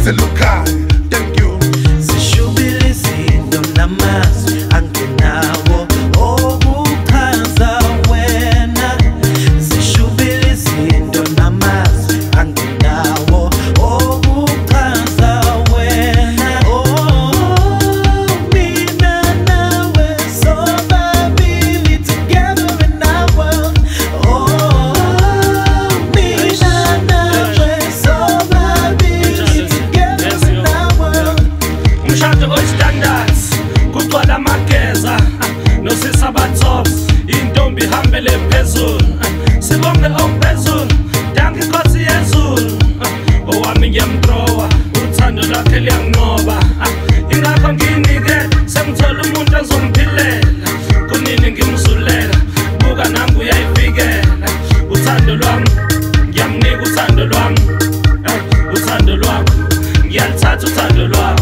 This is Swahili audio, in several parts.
selukhaya. Thank you. Sishubile izinto namazwi angenawo okuchaza wena. Sishubile izinto namazwi angenawo okuchaza wena. Mina nawe sobabili together in our world. Mina nawe sobabili together in our world. Umshado oyistandards kugcwala amageza nosisa bathops intombi ihambele phezulu sibonge ophezulu danke inkosi yezulu owami ngiyamthrowa uthando lwakhe liyanqoba ingakho nginikele sengithola umuntu ozongiphilela kunini ngimzulela buka nami uyayivikela uthando lwami ngiyamnika uthando lwami uthando lwakho ngiyalithatha uthando lwakho.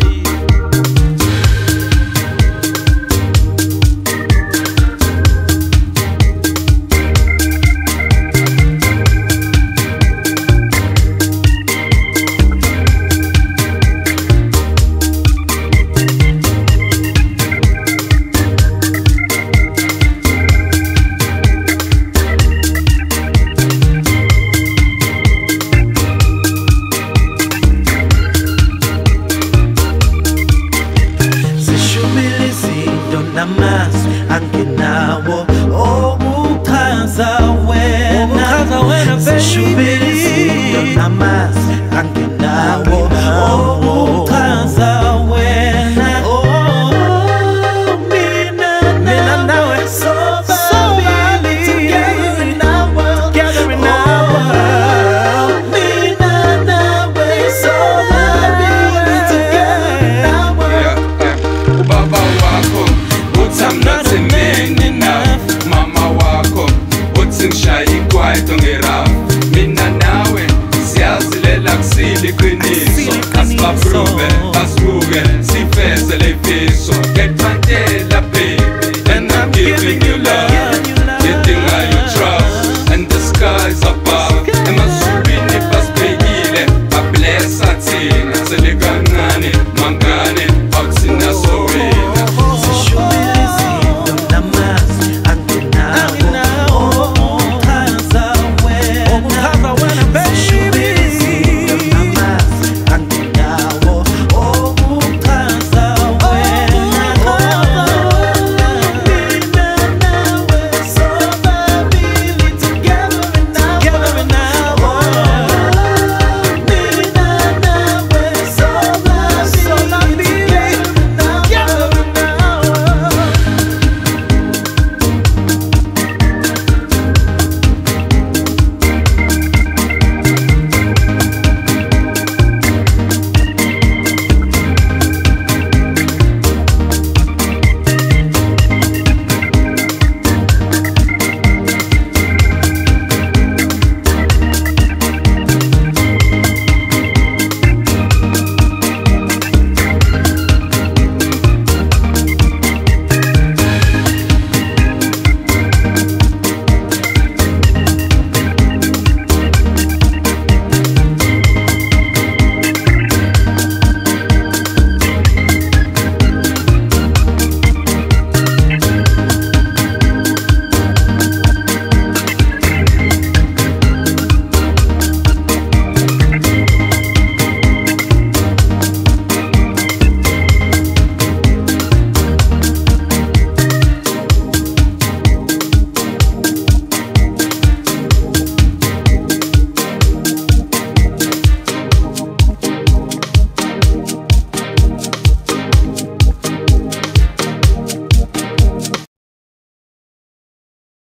Sishubile izinto namazwi angenawo okuchaza wena. Sishubile izinto namazwi angenawo okuchaza wena. Mina nawe sobabili together in our world. Mina nawe sobabili together in our world. Ubaba wakho uthi I'm not a man enough. Mama wakho uthi ngishaya ikwaito ngerafu. Mina nawe siyazilela kusile iqiniso. Asibaprove, asibuke, sifeze lefiso. Get